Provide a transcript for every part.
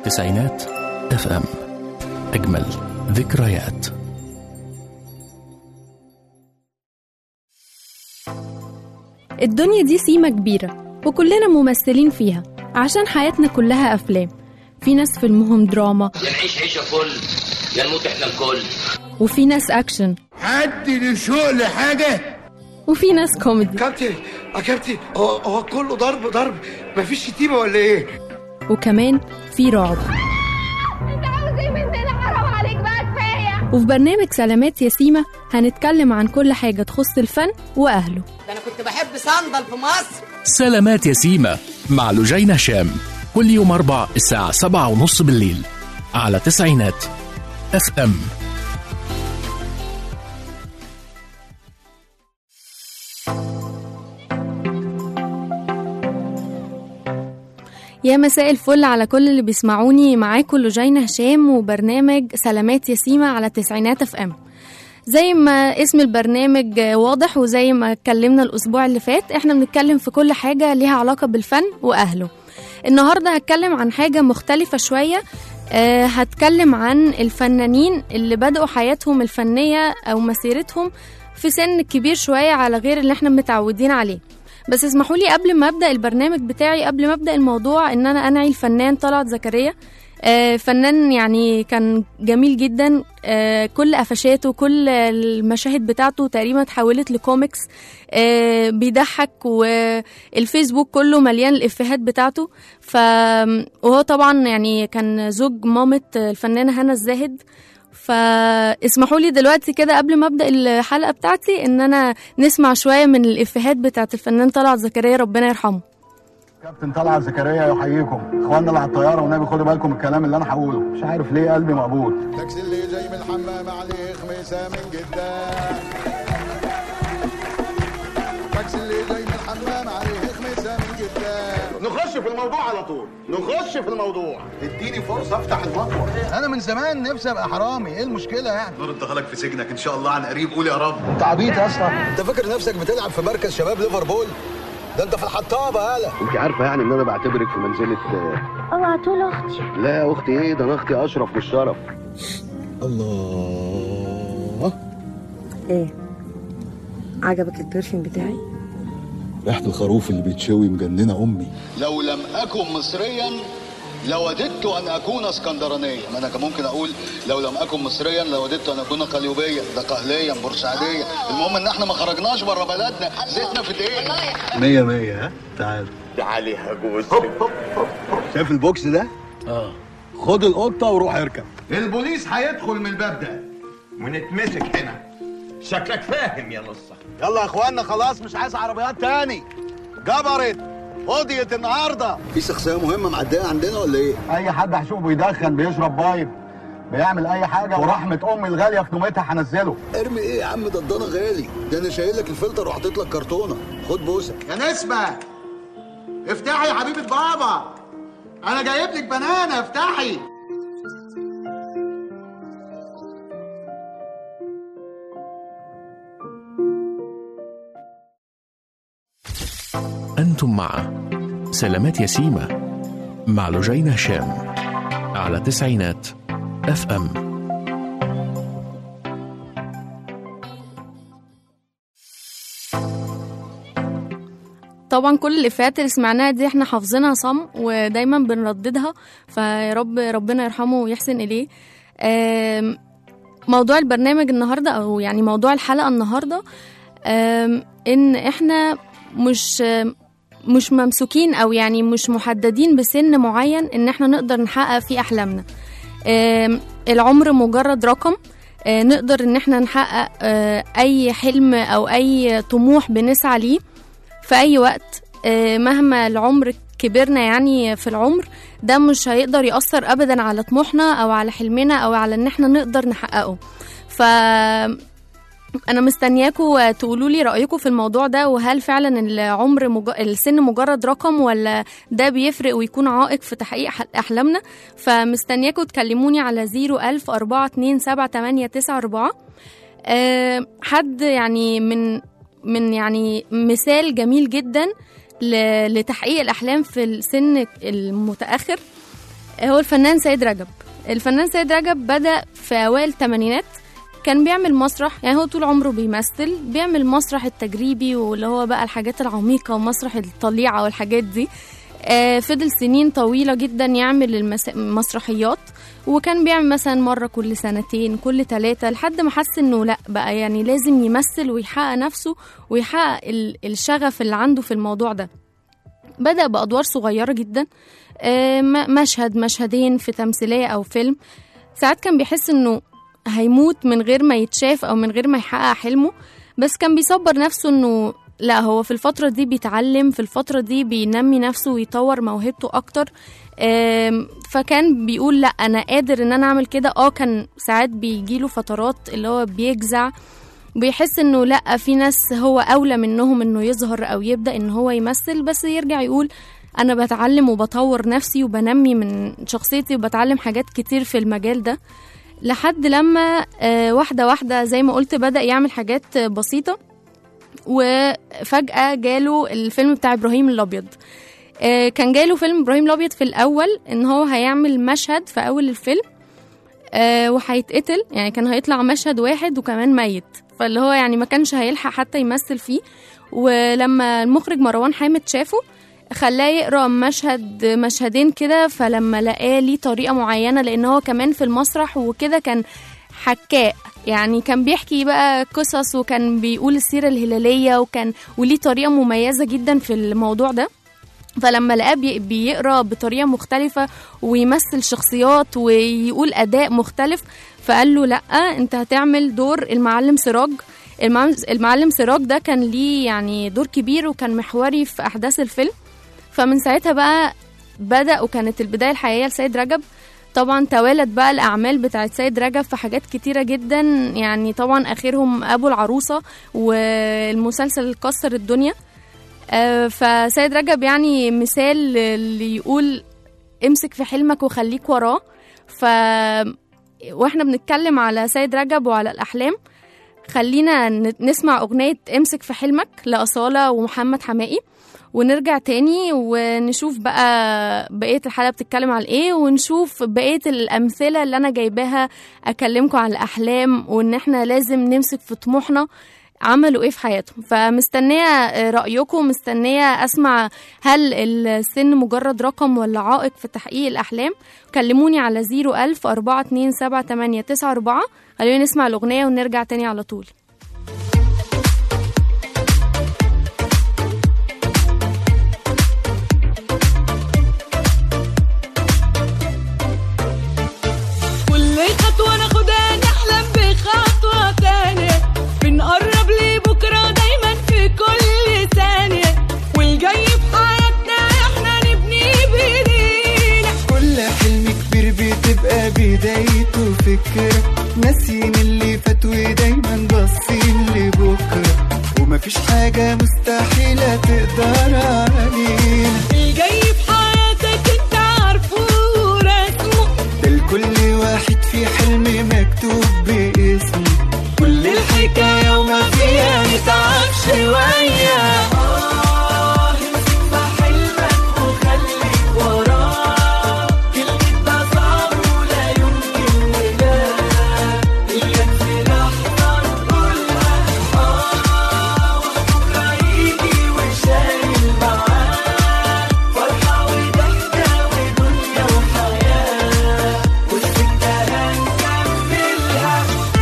تسعينات اف ام، أجمل ذكريات. الدنيا دي سيمة كبيرة وكلنا ممثلين فيها عشان حياتنا كلها أفلام. في ناس فيلمهم دراما، يا نعيش عيشة فل يا نموت احنا الكل، وفي ناس أكشن، حد لشوق لحاجة، وفي ناس كوميدي. كابتن هو كله ضرب مفيش شتيمة ولا ايه؟ وكمان في رعب. انت عاوز ايه مننا؟ حرام عليك بقى، كفايه. وفي برنامج سلامات يا سيما هنتكلم عن كل حاجة تخص الفن وأهله. ده أنا كنت بحب صندل في مصر. سلامات يا سيما مع لجين هشام، كل يوم 4 الساعة 7:30 بالليل على تسعينات اف ام. يا مساء الفل على كل اللي بيسمعوني، معاكم لجين هشام وبرنامج سلامات يا سيما على تسعينات اف ام. زي ما اسم البرنامج واضح وزي ما اتكلمنا الأسبوع اللي فات، احنا بنتكلم في كل حاجة ليها علاقة بالفن وأهله. النهاردة هتكلم عن حاجة مختلفة شوية، هتكلم عن الفنانين اللي بدأوا حياتهم الفنية أو مسيرتهم في سن كبير شوية على غير اللي احنا متعودين عليه. بس اسمحوا لي قبل ما أبدأ البرنامج بتاعي، قبل ما أبدأ الموضوع، إن أنا أنعي الفنان طلعت زكريا. فنان يعني كان جميل جدا، كل قفشاته كل المشاهد بتاعته تقريبا تحولت لكوميكس، بيضحك، والفيسبوك كله مليان الإفيهات بتاعته. وهو طبعا يعني كان زوج مامة الفنانة هنا الزاهد. فاسمحوا لي دلوقتي كده قبل ما أبدأ الحلقة بتاعتي إن أنا نسمع شوية من الإفيهات بتاعت الفنان طلعت زكريا، ربنا يرحمه. كابتن طلعت زكريا يحييكم اخواننا اللي على الطياره، والنبي خدوا بالكم الكلام اللي انا هقوله، مش عارف ليه قلبي مقبوض. تاكسي اللي جاي من الحمام عليه خميسه من قدام، تاكسي اللي جاي من الحمام عليه خميسه من قدام. نخش في الموضوع على طول، نخش في الموضوع. اديني فرصه افتح المطوه. انا من زمان نفسي ابقى حرامي، ايه المشكله يعني؟ نور دخلك في سجنك ان شاء الله عن قريب، قول يا رب. انت عبيط يا اسطى، انت فاكر نفسك بتلعب في مركز شباب ليفربول؟ ده انت في الحطابه. هلا انت عارفه يعني ان انا بعتبرك في منزله اوعى تقول اختي. لا اختي ايه ده، انا اختي اشرف بالشرف. الله، ايه عجبك البرفيوم بتاعي؟ ريحه الخروف اللي بيتشوي مجننه امي. لو لم اكن مصريا لوددت ان اكون اسكندرانيا. ما انا كان ممكن اقول لو لم اكن مصريا لوددت ان اكون قليوبيا، ده قهليا بورسعيديه. المهم ان احنا ما خرجناش بره بلدنا، زيتنا في دقيقه. 100 100. ها تعالي يا جوز. شايف البوكس ده؟ خد القطه وروح اركب. البوليس هيدخل من الباب ده ونتمسك هنا. شكلك فاهم يا نصة. يلا يا اخوانا خلاص، مش عايز عربيات تاني، جبرت فضيت النهارده. في شخصيه مهمه معديه عندنا ولا ايه؟ اي حد هشوفه بيدخن بيشرب بايب بيعمل اي حاجه، ورحمه امي الغاليه في نومتها هنزله. ارمي ايه يا عم، ده الضنا غالي، ده انا شايل لك الفلتر وحطيت لك كرتونه. خد بوسه يا نسمة، افتحي يا حبيبة بابا، انا جايب لك بنانه، افتحي. أنتم مع سلامات يا سيما مع لجين هشام على تسعينات اف ام. طبعا كل الإفيهات اللي سمعناها دي احنا حافظينها صم ودايما بنرددها، فيا رب ربنا يرحمه ويحسن إليه. موضوع البرنامج النهاردة أو يعني موضوع الحلقة النهاردة، إن احنا مش ممسوكين أو يعني مش محددين بسن معين إن احنا نقدر نحقق فيه أحلامنا. العمر مجرد رقم، نقدر إن احنا نحقق أي حلم أو أي طموح بنسعى ليه في أي وقت، مهما العمر كبرنا يعني في العمر، ده مش هيقدر يأثر أبدا على طموحنا أو على حلمنا أو على إن احنا نقدر نحققه. أنا مستنياكوا تقولوا لي رأيكم في الموضوع ده، وهل فعلا السن مجرد رقم ولا ده بيفرق ويكون عائق في تحقيق أحلامنا؟ فمستنياكوا تكلموني على 010427894. حد يعني من يعني مثال جميل جدا لتحقيق الأحلام في السن المتأخر، هو الفنان سيد رجب. الفنان سيد رجب بدأ في أوائل الثمانينات، كان بيعمل مسرح، يعني هو طول عمره بيمثل، بيعمل مسرح التجريبي واللي هو بقى الحاجات العميقة ومسرح الطليعة والحاجات دي. فضل سنين طويلة جدا يعمل المسرحيات، وكان بيعمل مثلا مرة كل سنتين كل 3 لحد ما حس انه لا بقى يعني لازم يمثل ويحقق نفسه ويحقق الشغف اللي عنده في الموضوع ده. بدأ بأدوار صغيرة جدا، مشهد مشهدين في تمثيلية أو فيلم. ساعات كان بيحس انه هيموت من غير ما يتشاف أو من غير ما يحقق حلمه، بس كان بيصبر نفسه انه لا، هو في الفترة دي بيتعلم، في الفترة دي بينمي نفسه ويطور موهبته أكتر. فكان بيقول لا أنا قادر إن أنا أعمل كده. كان ساعات بيجيله فترات اللي هو بيجزع، بيحس إنه لا، في ناس هو أولى منهم إنه يظهر أو يبدأ إن هو يمثل، بس يرجع يقول أنا بتعلم وبطور نفسي وبنمي من شخصيتي وبتعلم حاجات كتير في المجال ده، لحد لما واحدة واحدة زي ما قلت بدأ يعمل حاجات بسيطة. وفجأة جاله الفيلم بتاع إبراهيم الأبيض. كان جاله فيلم إبراهيم الأبيض في الأول إن هو هيعمل مشهد في أول الفيلم وهيتقتل، يعني كان هيطلع مشهد واحد وكمان ميت، فاللي هو يعني ما كانش هيلحق حتى يمثل فيه. ولما المخرج مروان حامد شافه خلاه يقرأ مشهدين كده، فلما لقاه ليه طريقة معينة، لأن هو كمان في المسرح وكده كان حكاء، يعني كان بيحكي بقى قصص وكان بيقول السيرة الهلالية وليه طريقة مميزة جدا في الموضوع ده. فلما لقاه بيقرأ بطريقة مختلفة ويمثل شخصيات ويقول أداء مختلف، فقال له لأ، أنت هتعمل دور المعلم سراج. المعلم سراج ده كان ليه يعني دور كبير وكان محوري في أحداث الفيلم. فمن ساعتها بقى بدأ، وكانت البداية الحقيقية لسيد رجب. طبعا توالت بقى الأعمال بتاعت سيد رجب في حاجات كتيرة جدا، يعني طبعا آخرهم أبو العروسة والمسلسل اللي كسر الدنيا. فسيد رجب يعني مثال اللي يقول امسك في حلمك وخليك وراه. واحنا بنتكلم على سيد رجب وعلى الأحلام، خلينا نسمع أغنية امسك في حلمك لأصالة ومحمد حمائي، ونرجع تاني ونشوف بقى بقية الحلقة بتتكلم على ايه، ونشوف بقية الأمثلة اللي أنا جايباها أكلمكم على الأحلام وإن احنا لازم نمسك في طموحنا عملوا ايه في حياتهم. فمستنية رأيكم، مستنية أسمع هل السن مجرد رقم ولا عائق في تحقيق الأحلام. كلموني على 010427894. خلينا نسمع الأغنية ونرجع تاني على طول. خطوة ناخدها نحلم بخطوة تانية، بنقرب لبكرة دايما في كل ثانية، والجاي في حياتنا احنا نبني بايدينا. كل حلم كبير بتبقى بدايته فكرة، ناسيين اللي فات ودايما باصين لبكرة، ومفيش حاجة مستحيلة تقدر علينا. الجاي في حياتك انت عارفه ورسمه، ده لكل واحد في حلم مكتوب باسمه، كل الحكاية وما فيها نتعب شوية. امسك في حلمك وخليك وراه، كلمة ده صعب ولا يمكن ولا إياك في لحظة نقولها وبكرة يجي وشايل معاه فرحة وضحكة ودنيا وحياة، والسكة هنكملها.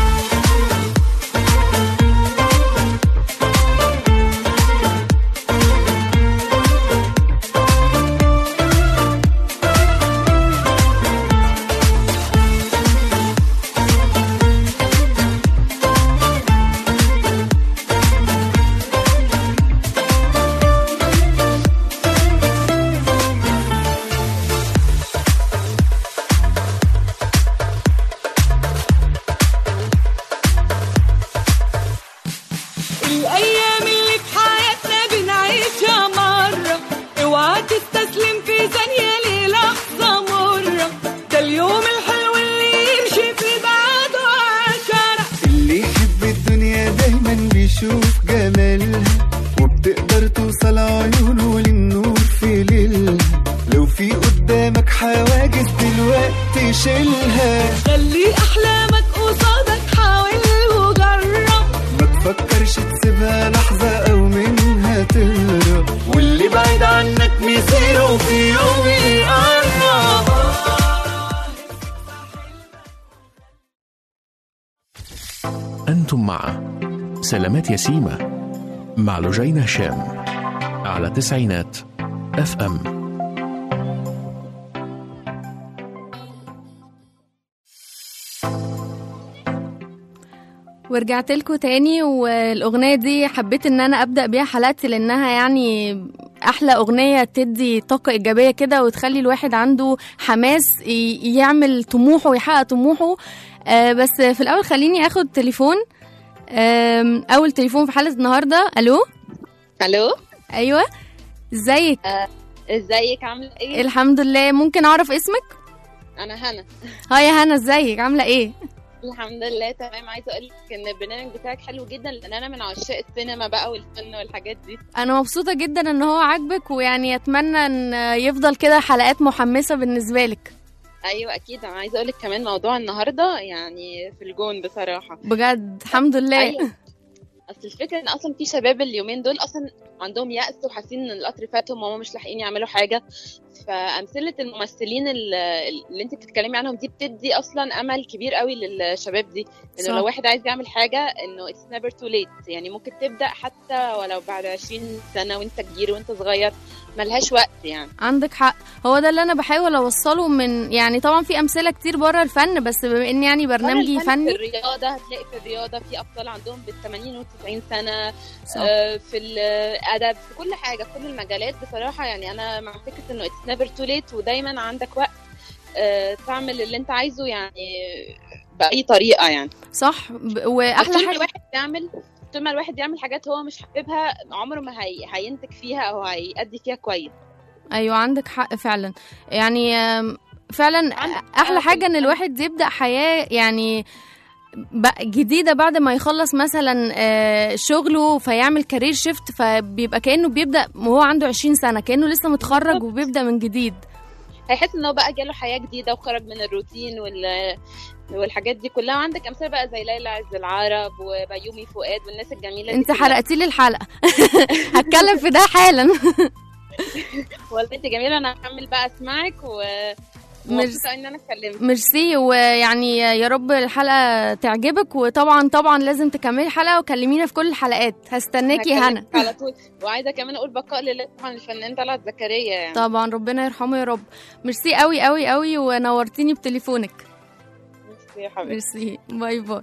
الأيام اللي في حياتنا بنعيشها مرة، اوعى تستسلم في ثانية للحظة مرة، ده اليوم الحلو اللي يمشي في بعده 10. اللي يحب الدنيا دايما بيشوف جمالها، وبتقدر توصل عيونه للنور في ليلها، لو في قدامك حواجز دلوقتي شيلها. خلي احلامك قصادك، حاول وجرب، ما تفكرش تسيبها لحظة او منها تهرب، واللي بعيد عنك مصيره في يوم يقرب. أنتم مع سلامات يسيمة مع لجينة هشام على تسعينات FM. ورجعت لكم تاني، والأغنية دي حبيت ان انا ابدأ بيها حلقتي لانها يعني احلى أغنية تدي طاقة ايجابية كده وتخلي الواحد عنده حماس يعمل طموحه ويحقق طموحه. بس في الاول خليني اخد تليفون. اول تليفون في حلقة النهاردة. الو. ايوه، ازيك؟ ازيك، عامله ايه؟ الحمد لله. ممكن اعرف اسمك؟ انا هنا. هاي يا هنا، ازيك؟ عامله ايه؟ الحمد لله تمام. عايزه اقول لك ان البرنامج بتاعك حلو جدا، لان انا من عشاق السينما بقى والفن والحاجات دي. انا مبسوطه جدا ان هو عاجبك، ويعني اتمنى ان يفضل كده حلقات محمسه بالنسبه لك. ايوه اكيد. انا عايزه اقول لك كمان موضوع النهارده يعني في الجون بصراحه بجد. الحمد لله. أيوة. اصل الفكره ان اصلا في شباب اليومين دول اصلا عندهم يأس وحاسين ان القطر فاتهم وهم مش لاحقين يعملوا حاجه. فامثله الممثلين اللي انت بتتكلمي عنهم دي بتدي اصلا امل كبير قوي للشباب دي، انه لو واحد عايز يعمل حاجه انه it's never too late. يعني ممكن تبدا حتى ولو بعد 20 سنه وانت كبير وانت صغير، ملهاش وقت يعني. عندك حق. هو ده اللي انا بحاول اوصله من يعني طبعا في امثله كتير بره الفن، بس بما ان يعني برنامجي فني. في الرياضه هتلاقي في الرياضه في ابطال عندهم بال80 و90 سنه. في الادب، في كل حاجه، في كل المجالات بصراحه. يعني انا مع فكره انه it's never too late، ودايما عندك وقت تعمل اللي انت عايزه يعني باي طريقه يعني. صح. واحلى حاجه طول ما الواحد يعمل حاجات هو مش حاببها، عمره ما هينتج فيها او هيأدي فيها كويس. ايوه عندك حق فعلا. يعني فعلا احلى حاجه ان الواحد يبدأ حياه يعني جديدة بعد ما يخلص مثلا شغله، فيعمل كارير شيفت، فبيبقى كأنه بيبدأ وهو عنده 20 سنة، كأنه لسه متخرج وبيبدأ من جديد. هيحس انه بقى جاله حياة جديدة وخرج من الروتين والحاجات دي كلها. وعندك امثله بقى زي ليلى عز العرب وبيومي فؤاد والناس الجميله دي. انت حرقتي لي الحلقة. هتكلم في ده حالا. والله انت جميلة. انا هكمل بقى اسمعك مبسوطة ان انا اتكلمت. ميرسي. ويعني يا رب الحلقة تعجبك، وطبعا طبعا لازم تكملي الحلقة وكلمينا في كل الحلقات. هستناكي هنا على طول. وعايزة كمان اقول بقاء لله طبعا الفنان طلعت زكريا يعني. طبعا ربنا يرحمه يا رب. ميرسي قوي قوي قوي، ونورتيني بتليفونك. ميرسي يا حبيبتي. ميرسي. باي باي.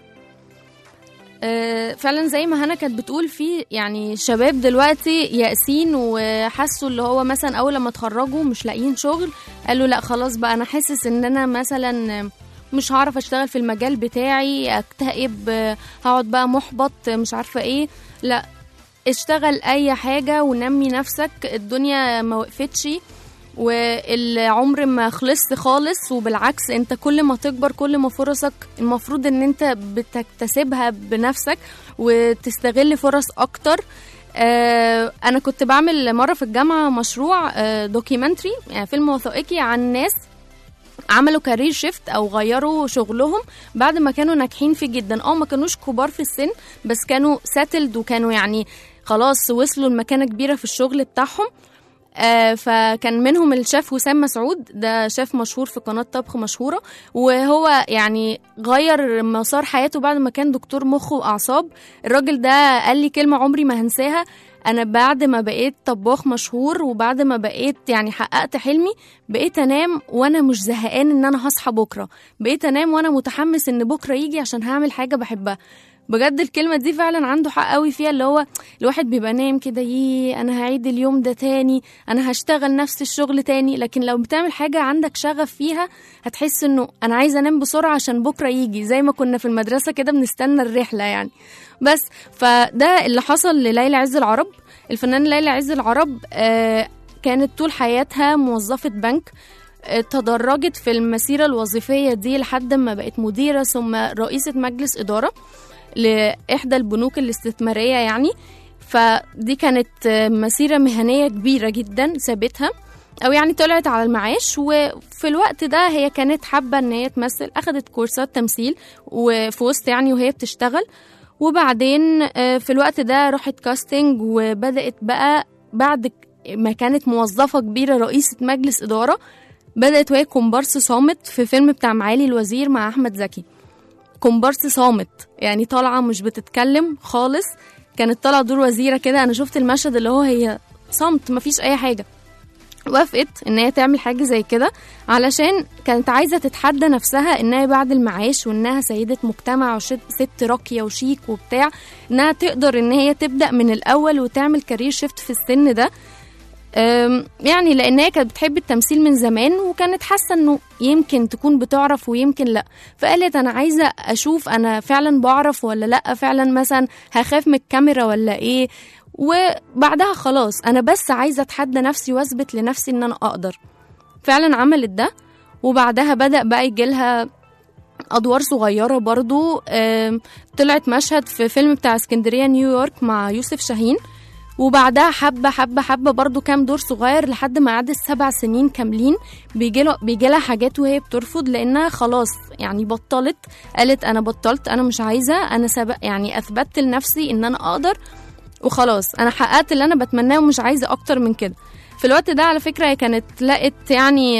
فعلا زي ما هنا كانت بتقول، في يعني شباب دلوقتي يأسين وحسوا اللي هو مثلا اول لما اتخرجوا مش لاقيين شغل، قالوا لا خلاص بقى انا حاسس ان انا مثلا مش هعرف اشتغل في المجال بتاعي، اكتئب، هقعد بقى محبط مش عارفة ايه. لا، اشتغل اي حاجة ونمي نفسك. الدنيا ما وقفتش والعمر ما خلصت خالص، وبالعكس انت كل ما تكبر كل ما فرصك المفروض ان انت بتكتسبها بنفسك وتستغل فرص اكتر. انا كنت بعمل مرة في الجامعة مشروع دوكيومنتري، يعني فيلم وثائقي عن ناس عملوا كارير شيفت او غيروا شغلهم بعد ما كانوا ناجحين فيه جدا. ما كانوش كبار في السن، بس كانوا ساتلد وكانوا يعني خلاص وصلوا لمكانة كبيرة في الشغل بتاعهم. فكان منهم الشيف وسام مسعود، ده شيف مشهور في قناة طبخ مشهورة، وهو يعني غير مسار حياته بعد ما كان دكتور مخ وأعصاب. الراجل ده قال لي كلمة عمري ما هنساها: أنا بعد ما بقيت طباخ مشهور وبعد ما بقيت يعني حققت حلمي، بقيت أنام وأنا مش زهقان إن أنا هصحى بكرة، بقيت أنام وأنا متحمس إن بكرة يجي عشان هعمل حاجة بحبها. بجد الكلمة دي فعلا عنده حق قوي فيها، اللي هو الواحد بيبقى نايم كده، انا هعيد اليوم ده تاني، انا هشتغل نفس الشغل تاني. لكن لو بتعمل حاجة عندك شغف فيها هتحس انه انا عايزة انام بسرعة عشان بكرة يجي، زي ما كنا في المدرسة كده بنستنى الرحلة يعني. بس فده اللي حصل لليلى عز العرب. الفنان ليلى عز العرب كانت طول حياتها موظفة بنك، تدرجت في المسيرة الوظيفية دي لحد ما بقت مديرة ثم رئيسة مجلس إدارة لإحدى البنوك الاستثمارية يعني. فدي كانت مسيرة مهنية كبيرة جدا سابتها، او يعني طلعت على المعاش، وفي الوقت ده هي كانت حابة ان هي تمثل، اخدت كورسات تمثيل وفي وسط يعني وهي بتشتغل. وبعدين في الوقت ده راحت كاستنج، وبدأت بقى بعد ما كانت موظفة كبيرة رئيسة مجلس إدارة، بدأت وهي كومبارس صامت في فيلم بتاع معالي الوزير مع أحمد زكي. كومبارس صامت يعني طالعة مش بتتكلم خالص، كانت طالعة دور وزيرة كده. أنا شفت المشهد اللي هي صمت مفيش أي حاجة. وافقت ان هي تعمل حاجة زي كده علشان كانت عايزة تتحدى نفسها انها بعد المعاش وانها سيدة مجتمع وست راقية وشيك وبتاع، انها تقدر ان هي تبدأ من الاول وتعمل كارير شيفت في السن ده. يعني لان هي كانت بتحب التمثيل من زمان، وكانت حاسة انه يمكن تكون بتعرف ويمكن لا، فقالت انا عايزة اشوف انا فعلا بعرف ولا لا، فعلا مثلا هخاف من الكاميرا ولا ايه. وبعدها خلاص انا بس عايزه اتحدى نفسي واثبت لنفسي ان انا اقدر. فعلا عملت ده، وبعدها بدأ بقى يجيلها ادوار صغيره برضو. طلعت مشهد في فيلم بتاع اسكندريه نيويورك مع يوسف شاهين، وبعدها حبه برضو كام دور صغير لحد ما عدت 7 سنين كاملين بيجيلها حاجات وهي بترفض لانها خلاص يعني بطلت. قالت انا بطلت، انا مش عايزه، انا يعني اثبتت لنفسي ان انا اقدر وخلاص، انا حققت اللي انا بتمناه ومش عايزه اكتر من كده. في الوقت ده على فكره هي كانت لقت يعني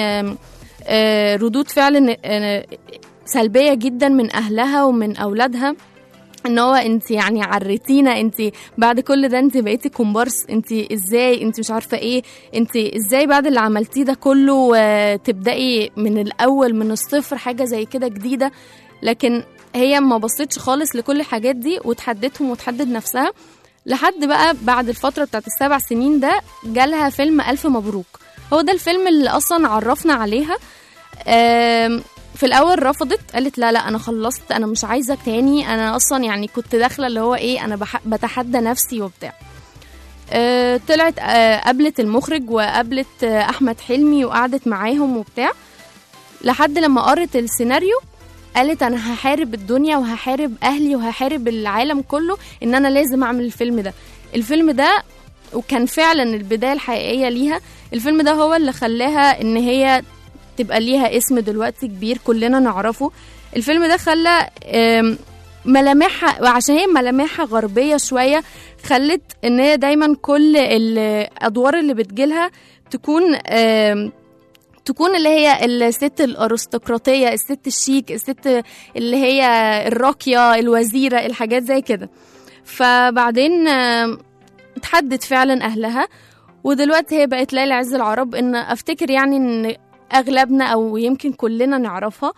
ردود فعل سلبيه جدا من اهلها ومن اولادها، ان هو انت يعني عرتينا، انت بعد كل ده انت بقيتي كومبارس، انت ازاي، انت مش عارفه ايه، انت ازاي بعد اللي عملتيه ده كله تبداي من الاول من الصفر حاجه زي كده جديده. لكن هي ما بصتش خالص لكل الحاجات دي وتحدتهم وتحدد نفسها، لحد بقى بعد الفترة بتاعت ال7 سنين ده جالها فيلم ألف مبروك. هو ده الفيلم اللي أصلا عرفنا عليها. في الأول رفضت، قالت لا أنا خلصت، أنا مش عايزة تاني، أنا أصلا يعني كنت داخلة اللي هو إيه، أنا بتحدى نفسي وبتاع. طلعت قابلت المخرج وقابلت أحمد حلمي وقعدت معاهم وبتاع، لحد لما قرت السيناريو قالت انا هحارب الدنيا وهحارب اهلي وهحارب العالم كله ان انا لازم اعمل الفيلم ده. وكان فعلا البداية الحقيقية ليها. الفيلم ده هو اللي خلاها ان هي تبقى ليها اسم دلوقتي كبير كلنا نعرفه. الفيلم ده خلى ملامحها، وعشان هي ملامحها غربية شوية، خلت ان هي دايما كل الادوار اللي بتجيلها تكون اللي هي الست الارستقراطية، الست الشيك، الست اللي هي الراقية، الوزيرة، الحاجات زي كده. فبعدين اتحدت فعلا أهلها، ودلوقتي هي بقت ليلى عز العرب. إن أفتكر يعني إن أغلبنا أو يمكن كلنا نعرفها.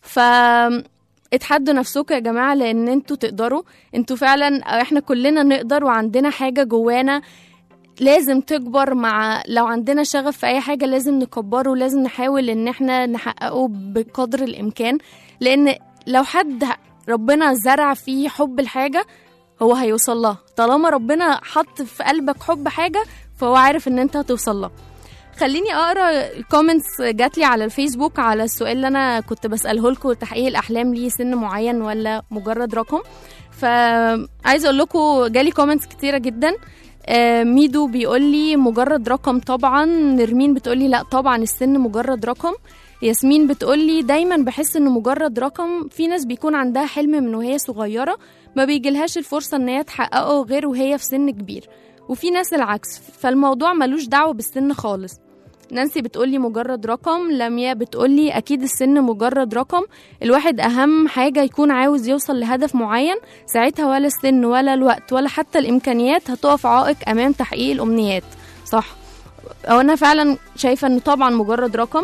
اتحدوا نفسكم يا جماعة، لأن انتوا تقدروا، انتوا فعلا احنا كلنا نقدر، وعندنا حاجة جوانا لازم تكبر. مع لو عندنا شغف في اي حاجة لازم نكبره، ولازم نحاول ان احنا نحققه بقدر الامكان. لان لو حد ربنا زرع فيه حب الحاجة هو هيوصل لها. طالما ربنا حط في قلبك حب حاجة فهو عارف ان انت هتوصل لها. خليني اقرا الكومنتس جاتلي على الفيسبوك على السؤال اللي انا كنت بساله لكم، تحقيق الاحلام ليه سن معين ولا مجرد رقم؟ فعايزه اقول لكم جالي كومنتس كتيره جدا. ميدو بيقول لي مجرد رقم طبعا، نرمين بتقول لي لا طبعا السن مجرد رقم، ياسمين بتقول لي دايما بحس انه مجرد رقم. في ناس بيكون عندها حلم من وهي صغيره ما بيجيلهاش الفرصه ان هي تحققه غير وهي في سن كبير، وفي ناس العكس، فالموضوع ملوش دعوه بالسن خالص. نانسي بتقولي مجرد رقم. لميا بتقولي أكيد السن مجرد رقم، الواحد أهم حاجة يكون عاوز يوصل لهدف معين، ساعتها ولا السن ولا الوقت ولا حتى الإمكانيات هتقف عائق أمام تحقيق الأمنيات. صح، أنا فعلا شايفة أنه طبعا مجرد رقم.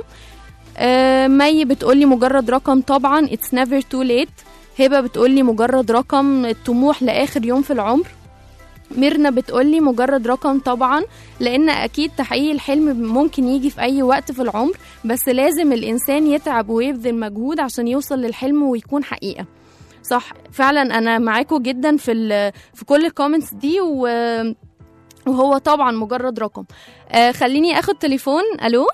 مي بتقولي مجرد رقم طبعا، it's never too late. هبة بتقولي مجرد رقم، الطموح لآخر يوم في العمر. ميرنا بتقولي مجرد رقم طبعا، لان اكيد تحقيق الحلم ممكن يجي في اي وقت في العمر، بس لازم الانسان يتعب ويبذل مجهود عشان يوصل للحلم ويكون حقيقة. صح، فعلا انا معاكم جدا في كل الكومنتس دي، وهو طبعا مجرد رقم. خليني اخد تليفون. الو.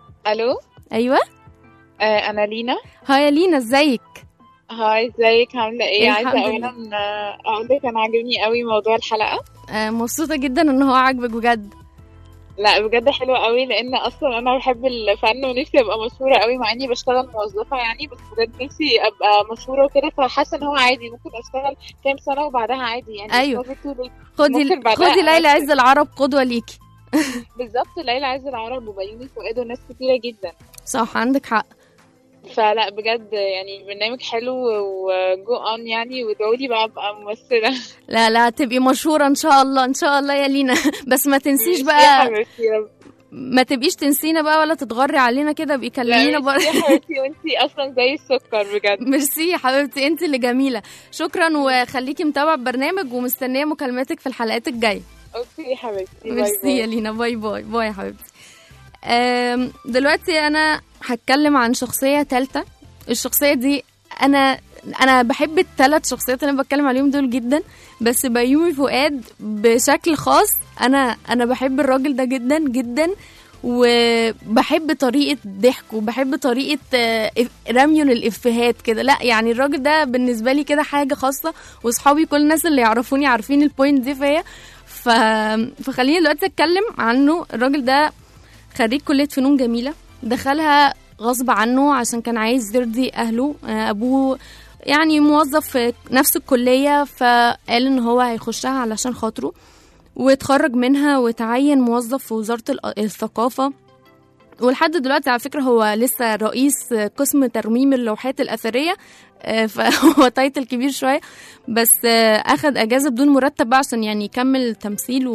ايوه. انا لينا. هاي يا لينا، ازيك؟ هاي، ازيك؟ عامله ايه؟ عايزه الحمد اولا اقول لك انا عاجبني قوي موضوع الحلقه. مبسوطه جدا ان هو عاجبك بجد. لا بجد حلوة قوي، لان اصلا انا بحب الفن ونفسي ابقى مشهورة قوي، مع اني بشتغل موظفة يعني، بس بجد نفسي ابقى مشهورة وكده. فحاسة ان هو عادي ممكن اشتغل كام سنة وبعدها عادي يعني. ايوه خدي ليلى عز العرب قدوة ليكي. بالظبط، ليلى عز العرب وبيومي فؤاد وناس كتيرة جدا. صح عندك حق. فلا بجد يعني برنامج حلو وجو اون يعني، وادعولي بقى ابقى ممثلة. لا تبقي مشهورة ان شاء الله ان شاء الله يا لينا. بس ما تنسيش بقى، ما تبقيش تنسينا بقى ولا تتغري علينا كده، بقي كلمينا برضه. يا حبيبتي وانتي اصلا زي السكر بجد. ميرسي يا حبيبتي، انت اللي جميلة. شكرا، وخليكي متابعة البرنامج ومستنية مكالماتك في الحلقات الجاية. اوكي يا حبيبتي، ميرسي يا لينا، باي باي باي يا حبيبتي. دلوقتي انا هتكلم عن شخصية ثالثة. الشخصية دي انا بحب الثلاث شخصيات اللي انا بتكلم عليهم دول جدا، بس بيومي فؤاد بشكل خاص انا بحب الراجل ده جدا جدا، وبحب طريقة ضحكه وبحب طريقة رميه للإفيهات كده. لا يعني الراجل ده بالنسبة لي كده حاجة خاصة، وصحابي كل الناس اللي يعرفوني عارفين البوينت دي فيا. فخليني دلوقتي اتكلم عنه. الراجل ده خريج كلية فنون جميلة، دخلها غصب عنه عشان كان عايز يرضي أهله. أبوه يعني موظف في نفس الكلية، فقال إن هو هيخشها علشان خاطره، واتخرج منها وتعين موظف في وزارة الثقافة. ولحد دلوقتي على فكرة هو لسه رئيس قسم ترميم اللوحات الأثرية، فهو تايتل كبير شوية، بس أخد أجازة بدون مرتب عشان يعني يكمل تمثيل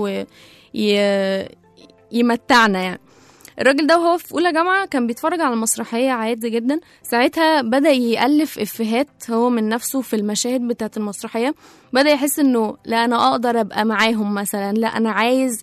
ويمتعنا يعني. الراجل ده وهو في أولى جامعة كان بيتفرج على المسرحية عادي جدا. ساعتها بدأ يألف إفيهات هو من نفسه في المشاهد بتاعة المسرحية. بدأ يحس إنه لا أنا أقدر أبقى معاهم مثلا، لا أنا عايز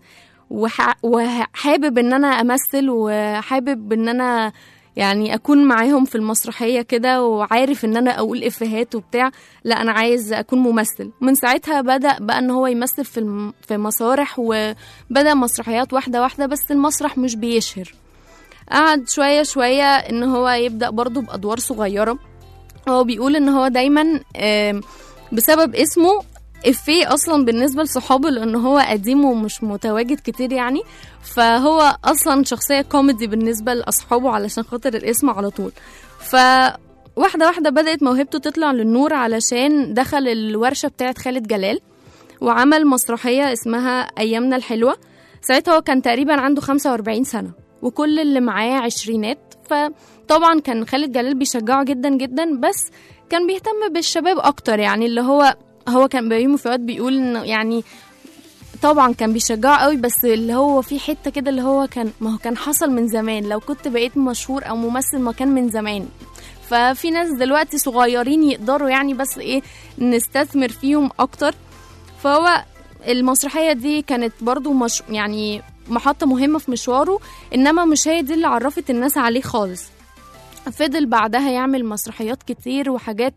وحابب إن أنا أمثل، وحابب إن أنا يعني أكون معاهم في المسرحية كده، وعارف إن أنا أقول إفيهات وبتاع. لا أنا عايز أكون ممثل. من ساعتها بدأ بقى إن هو يمثل في مسارح، وبدأ مسرحيات واحدة واحدة، بس المسرح مش بيشهر. قعد شوية شوية إن هو يبدأ برضو بأدوار صغيرة. هو بيقول إن هو دايما بسبب اسمه إفيه أصلا بالنسبة لصحابه، لأنه هو قديم ومش متواجد كتير يعني، فهو أصلا شخصية كوميدي بالنسبة لأصحابه علشان خاطر الاسم على طول. فواحدة واحدة بدأت موهبته تطلع للنور، علشان دخل الورشة بتاعت خالد جلال وعمل مسرحية اسمها أيامنا الحلوة. ساعتها هو كان تقريبا عنده 45 سنة وكل اللي معاه عشرينات، فطبعا كان خالد جلال بيشجعه جدا جدا، بس كان بيهتم بالشباب أكتر يعني. اللي هو كان بيومي فؤاد بيقول إنه يعني طبعا كان بيشجعه قوي، بس اللي هو في حتة كده اللي هو ما هو كان حصل من زمان، لو كنت بقيت مشهور أو ممثل ما كان من زمان. ففي ناس دلوقتي صغيرين يقدروا يعني، بس إيه نستثمر فيهم أكتر. فهو المسرحية دي كانت برضو يعني محطة مهمة في مشواره، إنما مش هي دي اللي عرفت الناس عليه خالص. فضل بعدها يعمل مسرحيات كتير وحاجات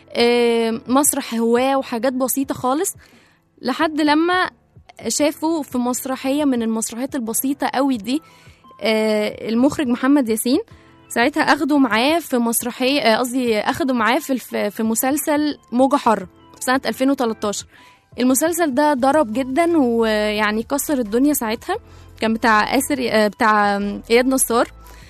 مسرح هواه وحاجات بسيطة خالص، لحد لما شافوا في مسرحية من المسرحيات البسيطة قوي دي المخرج محمد ياسين. ساعتها أخدوا معاه في مسرحية، أخدوا معاه في مسلسل موجة حر في سنة 2013. المسلسل ده ضرب جدا ويعني كسر الدنيا ساعتها. كان بتاع إياد نصار.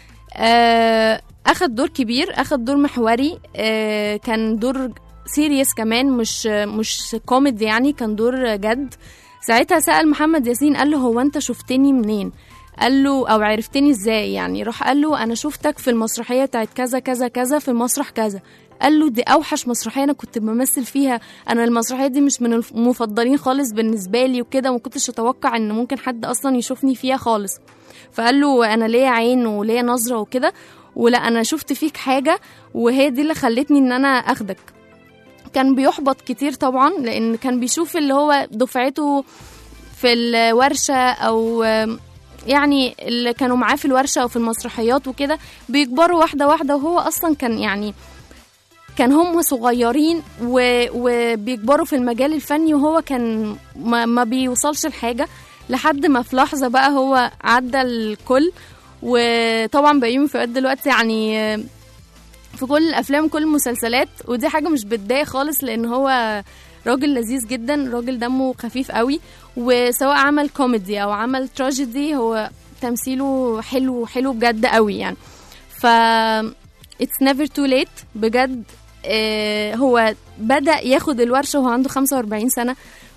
أخد دور كبير، أخد دور محوري، كان دور سيريس كمان، مش كوميدي يعني، كان دور جد. ساعتها سأل محمد ياسين قال له هو أنت شفتني منين؟ قال له أو عرفتني إزاي يعني؟ راح قال له أنا شفتك في المسرحية بتاعت كذا كذا كذا في المسرح كذا. قال له دي أوحش مسرحية أنا كنت بمثل فيها، أنا المسرحية دي مش من المفضلين خالص بالنسبة لي وكده، ما كنتش أتوقع إن ممكن حد أصلا يشوفني فيها خالص. فقال له أنا ليا عين وليا نظرة وكده، ولا أنا شفت فيك حاجة وهي دي اللي خلتني إن أنا أخدك. كان بيحبط كتير طبعا، لأن كان بيشوف اللي هو دفعته في الورشة أو يعني اللي كانوا معاه في الورشة أو في المسرحيات وكده بيكبروا واحدة واحدة، وهو أصلا كان هم صغيرين وبيكبروا في المجال الفني، وهو كان ما بيوصلش لحاجة، لحد ما في لحظة بقى هو عدى الكل. وطبعا بيومي فؤاد دلوقتي يعني في كل الأفلام كل المسلسلات، ودي حاجة مش بتضايق خالص، لأن هو راجل لذيذ جدا، راجل دمه خفيف قوي، وسواء عمل كوميدي أو عمل تراجيدي هو تمثيله حلو بجد قوي يعني. ف it's never too late بجد. هو بدأ ياخد الورشة وهو عنده 45 سنة.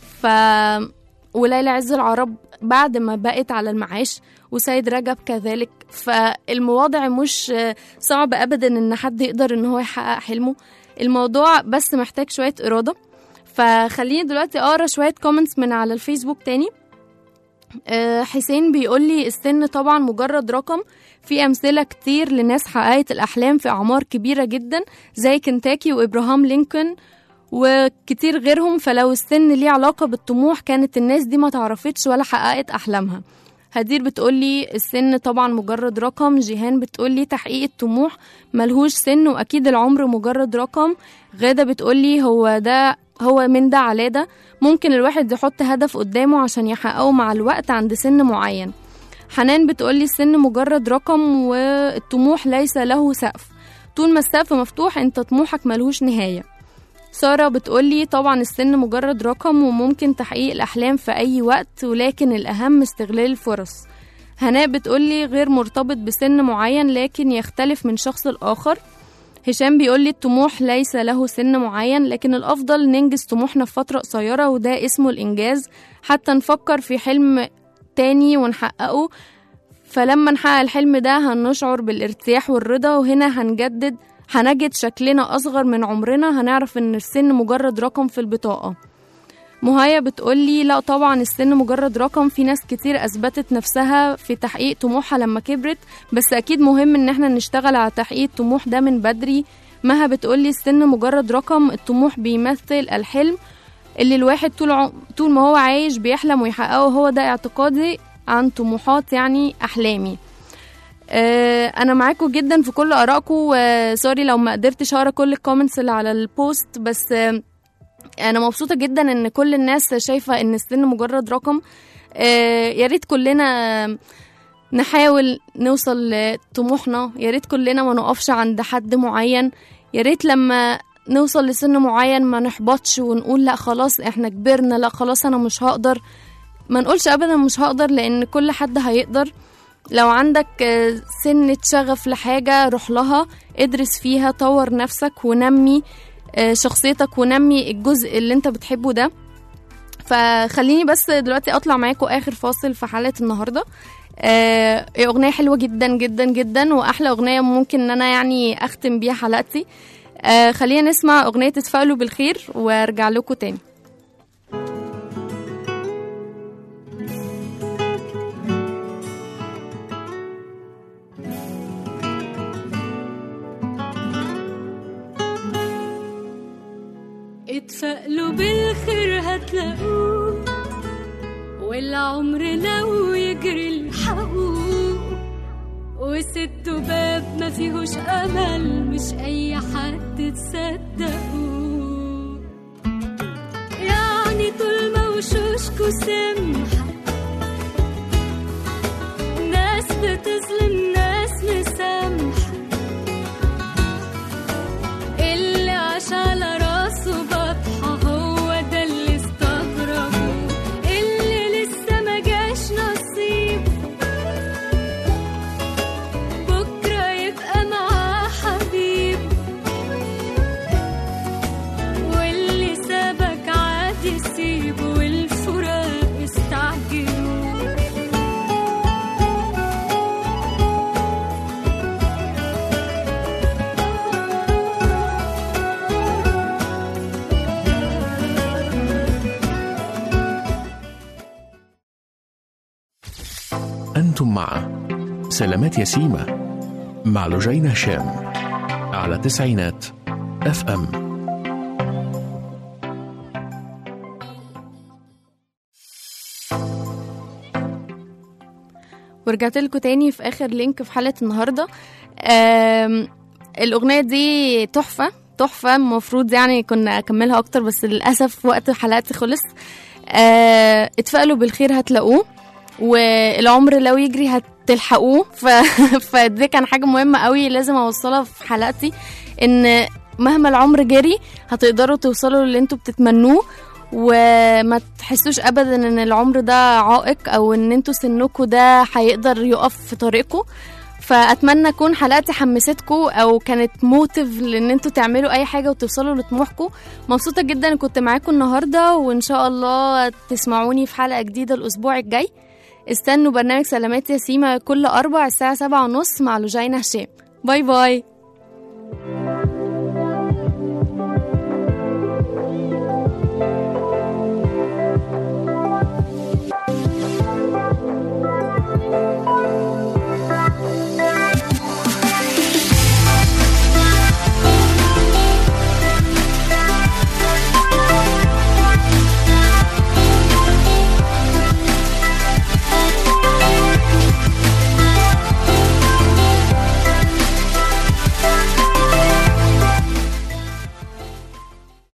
وليلى عز العرب بعد ما بقت على المعاش، وسيد رجب كذلك. فالمواضع مش صعب أبدا إن حد يقدر إن هو يحقق حلمه. الموضوع بس محتاج شوية إرادة. فخليني دلوقتي أقرأ شوية كومنتس من على الفيسبوك تاني. حسين بيقولي السن طبعا مجرد رقم، في أمثلة كتير لناس حققت الأحلام في أعمار كبيرة جدا زي كنتاكي وإبراهام لينكولن وكتير غيرهم. فلو السن ليه علاقة بالطموح كانت الناس دي ما تعرفتش ولا حققت أحلامها. هدير بتقولي السن طبعا مجرد رقم. جيهان بتقولي تحقيق الطموح ملهوش سن وأكيد العمر مجرد رقم. غادة بتقولي هو من ده على ده، ممكن الواحد يحط هدف قدامه عشان يحققه مع الوقت عند سن معين. حنان بتقولي السن مجرد رقم والطموح ليس له سقف، طول ما السقف مفتوح انت طموحك ملهوش نهاية. سارة بتقولي طبعا السن مجرد رقم وممكن تحقيق الأحلام في أي وقت، ولكن الأهم استغلال الفرص. هناء بتقولي غير مرتبط بسن معين لكن يختلف من شخص لآخر. هشام بيقولي الطموح ليس له سن معين، لكن الأفضل ننجز طموحنا في فترة قصيرة وده اسمه الإنجاز، حتى نفكر في حلم تاني ونحققه. فلما نحقق الحلم ده هنشعر بالارتياح والرضا، وهنا هنجد شكلنا أصغر من عمرنا، هنعرف إن السن مجرد رقم في البطاقة. مهيا بتقولي لا طبعا السن مجرد رقم، في ناس كتير أثبتت نفسها في تحقيق طموحها لما كبرت، بس أكيد مهم إن احنا نشتغل على تحقيق الطموح ده من بدري. مها بتقولي السن مجرد رقم، الطموح بيمثل الحلم اللي الواحد طول ما هو عايش بيحلم ويحققه، هو ده اعتقادي عن طموحات يعني أحلامي. انا معاكم جدا في كل ارائكم، سوري لو ما قدرتش اقرا كل الكومنتس اللي على البوست، بس انا مبسوطه جدا ان كل الناس شايفه ان السن مجرد رقم. يا ريت كلنا نحاول نوصل لطموحنا، يا ريت كلنا ما نقفش عند حد معين، يا ريت لما نوصل لسن معين ما نحبطش ونقول لا خلاص احنا كبرنا، لا خلاص انا مش هقدر. ما نقولش ابدا مش هقدر، لان كل حد هيقدر. لو عندك سنة شغف لحاجة روح لها، ادرس فيها، طور نفسك ونمي شخصيتك ونمي الجزء اللي انت بتحبه ده. فخليني بس دلوقتي اطلع معاكم اخر فاصل في حلقة النهاردة. اغنية حلوة جدا جدا جدا، واحلى اغنية ممكن ان انا يعني اختم بيها حلقتي. خلينا نسمع اغنية تتفائلوا بالخير وارجع لكم تاني. اتفائلوا بالخير هتلاقوه، والعمر لو يجري الحقوه، وسدوا باب ما فيهوش امل مش اي حد تصدقوه. يعني طول ما وشوشكوا سمحة، ناس بتظلم ناس مسامحة، اللي عاش على راسه بطحة هو ده اللي استغربه، اللي لسه ما جاش نصيب بكرة يبقى معاه حبيب، واللي سابك عادي سيبه، والفراق استعجلوا. أنتم مع سلامات يسيمة مع لجين هشام على تسعينات FM. ورجعت لكم تاني في آخر لينك في حلقة النهاردة. الأغنية دي تحفة تحفة، المفروض يعني كنا أكملها أكتر بس للأسف وقت حلقتي خلص. اتفائلوا بالخير هتلاقوه، والعمر لو يجري هتلحقوه. فدي كان حاجة مهمة قوي لازم أوصلها في حلقتي، إن مهما العمر جري هتقدروا توصلوا للي انتوا بتتمنوه، وما تحسوش ابدا ان العمر ده عائق او ان انتوا سنكوا ده هيقدر يقف في طريقكم. فاتمنى اكون حلقتي حمستكم او كانت موتيف لان انتوا تعملوا اي حاجه وتوصلوا لطموحكم. مبسوطه جدا ان كنت معاكم النهارده، وان شاء الله تسمعوني في حلقه جديده الاسبوع الجاي. استنوا برنامج سلامات يا سيما كل 4 الساعه 7:30 مع لوجينا هشام. باي باي.